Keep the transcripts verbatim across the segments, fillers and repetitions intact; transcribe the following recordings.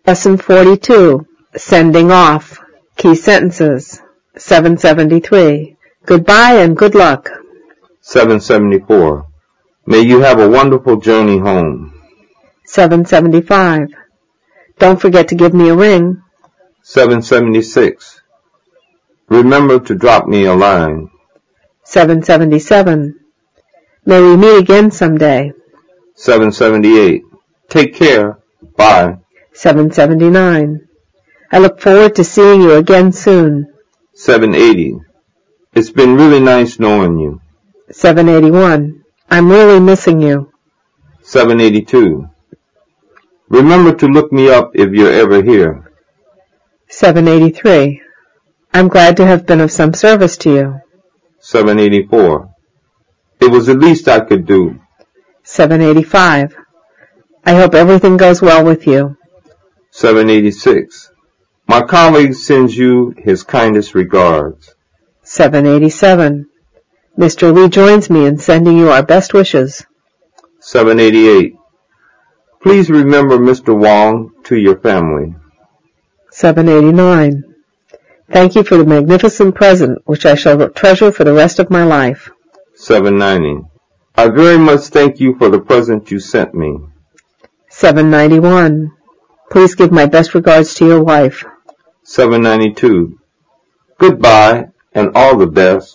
Lesson forty-two, Sending Off. Key Sentences. seven seventy-three. Goodbye and good luck. seven seventy-four. May you have a wonderful journey home. seven seventy-five. Don't forget to give me a ring. seven seventy-six. Remember to drop me a line. seven seventy-seven. May we meet again someday. seven seventy-eight. Take care. Bye. seven seventy-nine. I look forward to seeing you again soon. seven eighty. It's been really nice knowing you. seven eighty-one. I'm really missing you. seven eighty-two. Remember to look me up if you're ever here. seven eighty-three. I'm glad to have been of some service to you. seven eighty-four. It was the least I could do. seven eighty-five. I hope everything goes well with you. seven eighty-six. My colleague sends you his kindest regards. seven eighty-seven. Mister Lee joins me in sending you our best wishes. seven eighty-eight. Please remember Mister Wong to your family. seven eighty-nine. Thank you for the magnificent present which I shall treasure for the rest of my life. seven ninety. I very much thank you for the present you sent me. seven ninety-one. Please give my best regards to your wife. seven ninety-two. Goodbye and all the best.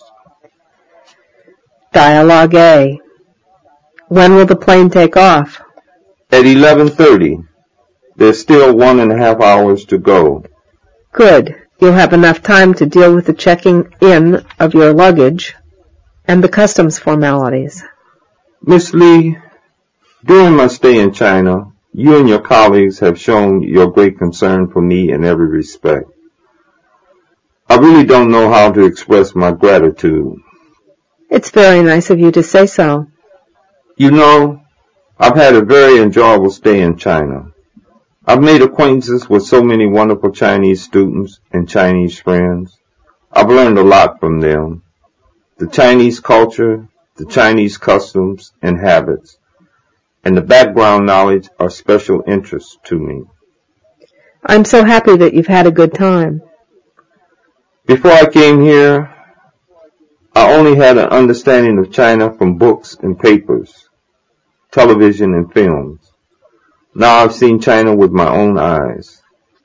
Dialogue A. When will the plane take off? At eleven thirty. There's still one and a half hours to go. Good. You'll have enough time to deal with the checking in of your luggage and the customs formalities. Miss Lee, during my stay in China, you and your colleagues have shown your great concern for me in every respect. I really don't know how to express my gratitude. It's very nice of you to say so. You know, I've had a very enjoyable stay in China. I've made acquaintances with so many wonderful Chinese students and Chinese friends. I've learned a lot from them. The Chinese culture, the Chinese customs and habits, and the background knowledge are special interests to me. I'm so happy that you've had a good time. Before I came here, I only had an understanding of China from books and papers, television and films. Now I've seen China with my own eyes.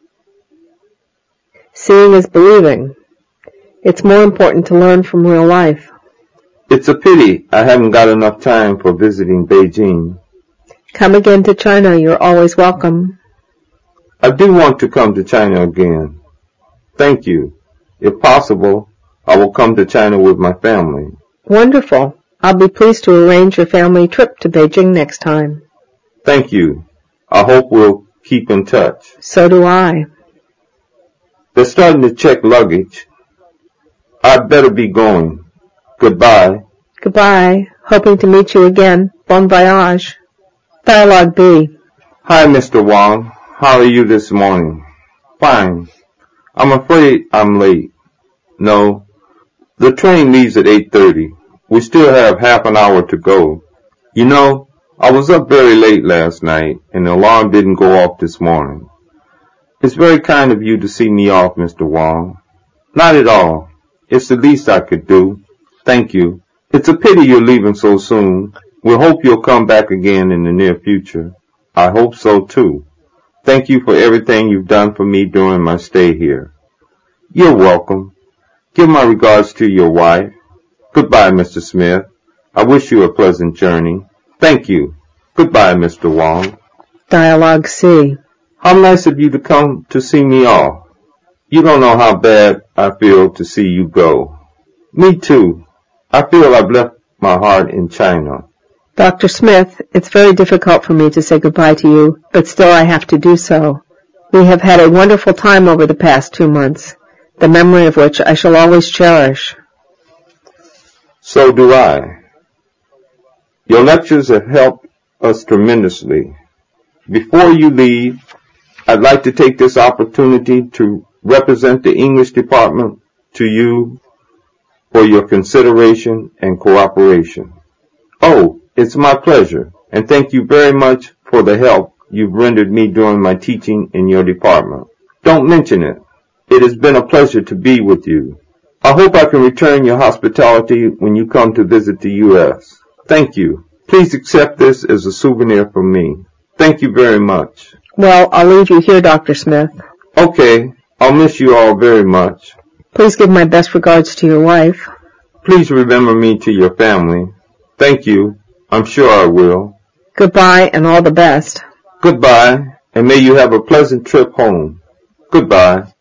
Seeing is believing. It's more important to learn from real life. It's a pity I haven't got enough time for visiting Beijing. Come again to China. You're always welcome. I do want to come to China again. Thank you. If possible, I will come to China with my family. Wonderful. I'll be pleased to arrange your family trip to Beijing next time. Thank you. I hope we'll keep in touch. So do I. They're starting to check luggage. I'd better be going. Goodbye. Goodbye. Hoping to meet you again. Bon voyage. Dialogue B. Hi, Mister Wong. How are you this morning? Fine. I'm afraid I'm late. No. The train leaves at eight thirty. We still have half an hour to go. You know, I was up very late last night, and the alarm didn't go off this morning. It's very kind of you to see me off, Mister Wong. Not at all. It's the least I could do. Thank you. It's a pity you're leaving so soon. We hope you'll come back again in the near future. I hope so, too. Thank you for everything you've done for me during my stay here. You're welcome. Give my regards to your wife. Goodbye, Mister Smith. I wish you a pleasant journey. Thank you. Goodbye, Mister Wong. Dialogue C. How nice of you to come to see me off. You don't know how bad I feel to see you go. Me too. I feel I've left my heart in China. Doctor Smith, it's very difficult for me to say goodbye to you, but still I have to do so. We have had a wonderful time over the past two months, the memory of which I shall always cherish. So do I. Your lectures have helped us tremendously. Before you leave, I'd like to take this opportunity to represent the English department to you for your consideration and cooperation. Oh, it's my pleasure, and thank you very much for the help you've rendered me during my teaching in your department. Don't mention it. It has been a pleasure to be with you. I hope I can return your hospitality when you come to visit the U S Thank you. Please accept this as a souvenir from me. Thank you very much. Well, I'll leave you here, Doctor Smith. Okay. I'll miss you all very much. Please give my best regards to your wife. Please remember me to your family. Thank you. I'm sure I will. Goodbye and all the best. Goodbye, and may you have a pleasant trip home. Goodbye.